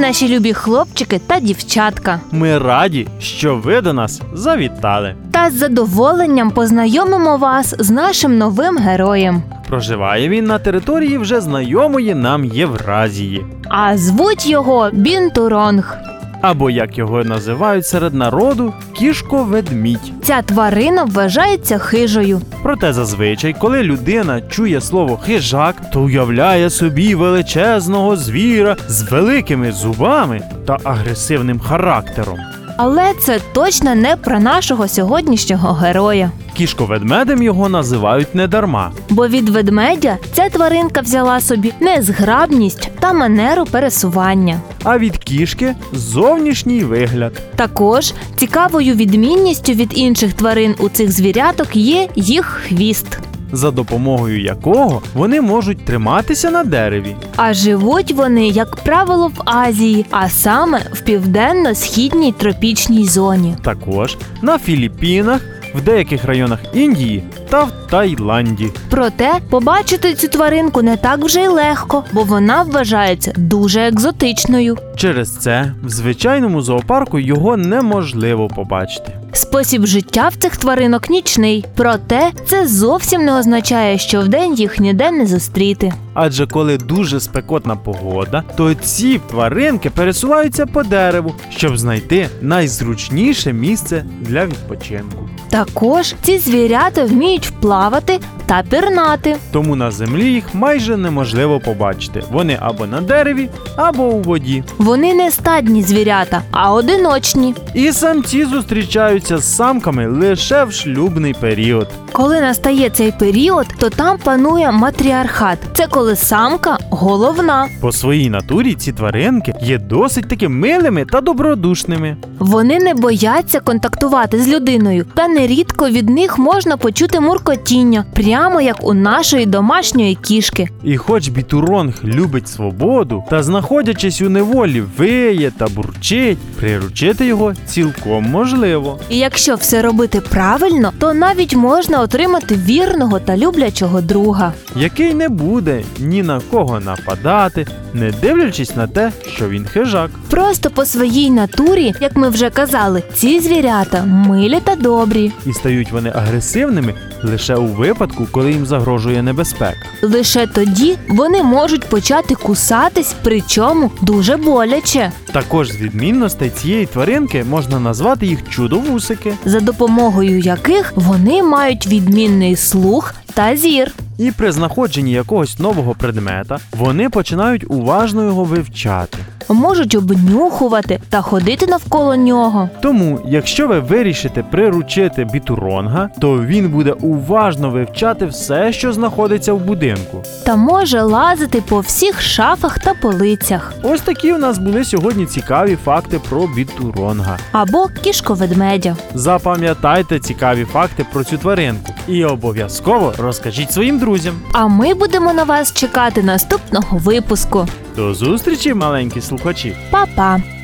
наші любі хлопчики та дівчатка. Ми раді, що ви до нас завітали. Та з задоволенням познайомимо вас з нашим новим героєм. Проживає він на території вже знайомої нам Євразії. А звуть його Бінтуронг. Або, як його називають серед народу, кішко-ведмідь. Ця тварина вважається хижою. Проте зазвичай, коли людина чує слово «хижак», то уявляє собі величезного звіра з великими зубами та агресивним характером. Але це точно не про нашого сьогоднішнього героя. Кішко-ведмедем його називають недарма. Бо від ведмедя ця тваринка взяла собі незграбність та манеру пересування. А від кішки – зовнішній вигляд. Також цікавою відмінністю від інших тварин у цих звіряток є їх хвіст. За допомогою якого вони можуть триматися на дереві. А живуть вони, як правило, в Азії, а саме в південно-східній тропічній зоні. Також на Філіппінах, в деяких районах Індії та в Таїланді. Проте побачити цю тваринку не так вже й легко, бо вона вважається дуже екзотичною. Через це в звичайному зоопарку його неможливо побачити. Спосіб життя в цих тваринок нічний, проте це зовсім не означає, що вдень їх ніде не зустріти. Адже коли дуже спекотна погода, то ці тваринки пересуваються по дереву, щоб знайти найзручніше місце для відпочинку. Також ці звірята вміють плавати та пірнати. Тому на землі їх майже неможливо побачити. Вони або на дереві, або у воді. Вони не стадні звірята, а одиночні. І самці зустрічаються з самками лише в шлюбний період. Коли настає цей період, то там панує матріархат. Це коли самка головна. По своїй натурі ці тваринки є досить таки милими та добродушними. Вони не бояться контактувати з людиною, та нерідко від них можна почути муркотіння, прямо як у нашої домашньої кішки. І хоч бітуронг любить свободу, та знаходячись у неволі виє та бурчить, приручити його цілком можливо. І якщо все робити правильно, то навіть можна отримати вірного та люблячого друга. Який не буде ні на кого нападати, не дивлячись на те, що він хижак. Просто по своїй натурі, як ми вже казали, ці звірята милі та добрі. І стають вони агресивними лише у випадку, коли їм загрожує небезпека. Лише тоді вони можуть почати кусатись, причому дуже боляче. Також з відмінностей цієї тваринки можна назвати їх чудовусики. За допомогою яких вони мають відмінний слух та зір. І при знаходженні якогось нового предмета вони починають уважно його вивчати. Можуть обнюхувати та ходити навколо нього. Тому, якщо ви вирішите приручити бітуронга, то він буде уважно вивчати все, що знаходиться в будинку. Та може лазити по всіх шафах та полицях. Ось такі у нас були сьогодні цікаві факти про бітуронга. Або кішко-ведмедя. Запам'ятайте цікаві факти про цю тваринку і обов'язково розкажіть своїм друзям. А ми будемо на вас чекати наступного випуску. До зустрічі, маленькі слухачі! Па-па!